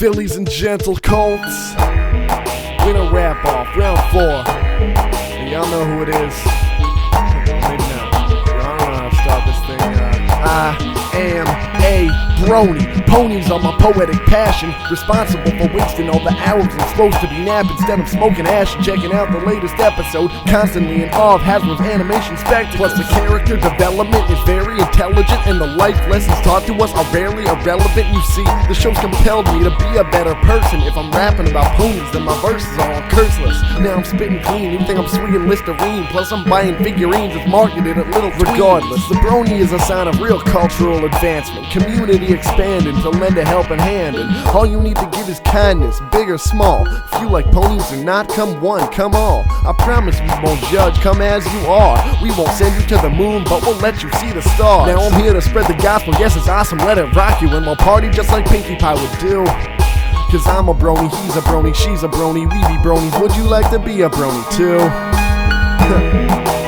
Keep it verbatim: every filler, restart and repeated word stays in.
Fillies and gentle colts. Winner wrap off, round four. And y'all know who it is. Maybe not. I don't know how to start this thing. Uh, I am a brony. Ponies are my poetic passion, responsible for wasting all the hours I'm supposed to be napping instead of smoking ash and checking out the latest episode. Constantly in awe of Hasbro's animation spectacles. Plus the character development is very intelligent, and the life lessons taught to us are rarely irrelevant. You see, the show's compelled me to be a better person. If I'm rapping about ponies, then my verses are all curseless. Now I'm spitting clean, you think I'm swinging Listerine. Plus I'm buying figurines that's marketed at little tweens. Regardless, the brony is a sign of real cultural advancement, community expanding to lend a helping hand, and all you need to give is kindness, big or small. If you like ponies or not, come one, come all. I promise we won't judge, come as you are. We won't send you to the moon, but we'll let you see the stars. Now I'm here to spread the gospel, yes it's awesome, let it rock you, and we'll party just like Pinkie Pie would do. Cause I'm a brony, he's a brony, she's a brony, we be bronies. Would you like to be a brony too?